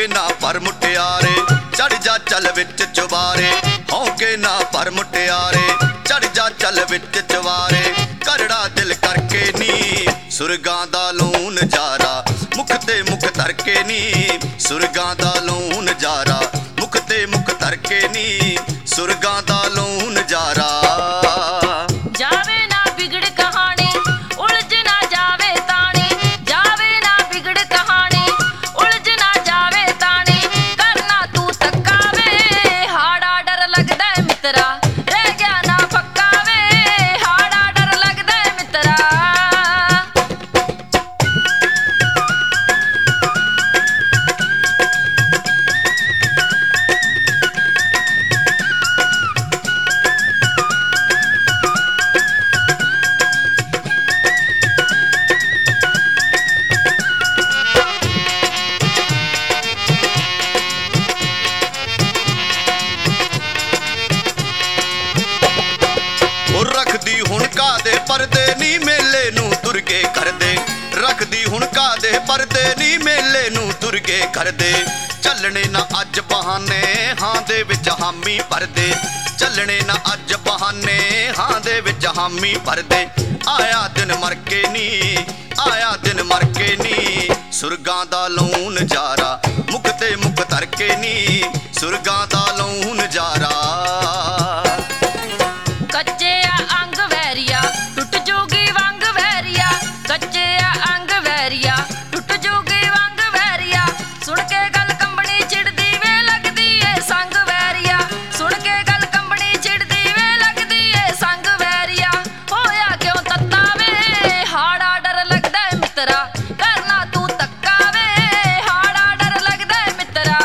ना पर मुटियारे चढ़ जा चल विच चुबारे हौके ना पर मुटियारे चढ़ जा चल विच चुबारे करड़ा दिल करके नी सुरगां दा लून जारा मुख ते मुख धरके नी सुरगां दा लून जारा मुख ते मुख धरके नी सुरगां दा लून जारा जावे ना बिगड़ कहानी उलझ ना जावे तानी जावे ना बिगड़ कहानी उलझ ना जावे तानी करना तू तक्का वे हाड़ा डर लगदा है मित्रा रह गया ना पक्का वे हाड़ा डर लगदा है मित्रा रखदी हुण कादे परदे नी मेले नू तुरगे करदे रखदी हुण कादे परदे नी मेले नू तुरगे करदे चलने ना अज बहाने हां दे विच हामी भरदे चलने ना अज बहाने हां दे विच हामी भरदे आया दिन मर के नी आया दिन मर के नी सुरगां दा लून जारा मुख ते मुख धरके नी सुरगां दा लून जारा कच्चे अंग वैरिया टुट जोगी वांग वैरिया कच्चे अंग वैरिया टुट जोगी वांग वैरिया सुन के गल कंबनी चिड़दी वे लगदी ए संग वैरिया सुन के गल कंबनी चिड़दी वे लगदी ए संग वैरिया होया क्यों तत्ता वे हाड़ा डर लगदा है मित्रा करना तू तक्का वे हाड़ा डर लगदा है मित्रा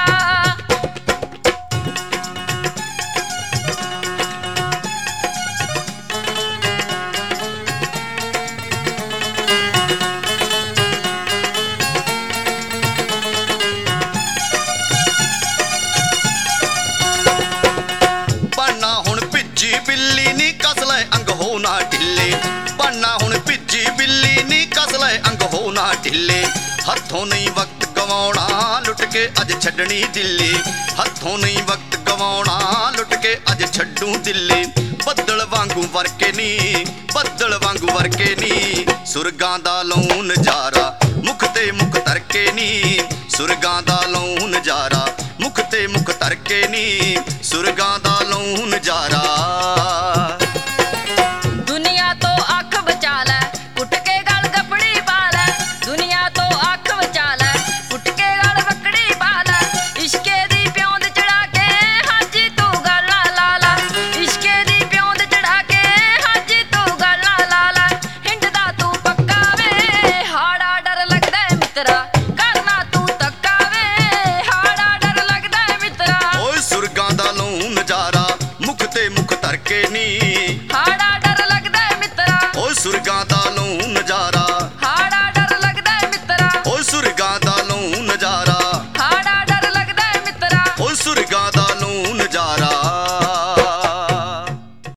बनना हुण भिज्जी बिल्ली नी कस लै अंग हो ना ढिले बनना हुण भिज्जी बिल्ली नी कस लै अंग हो ना ढिले हथों नहीं वक्त गवाउणा लुट के अज छड्डनी दिल्ली हथों नहीं वक्त गवाउणा लुट के अज छड्डू दिल्ली बदल वांगू वरके नी बदल वांगू वरके नी सुरगां दा लून जारा मुख ते मुख धरके नी सुरगां दा लून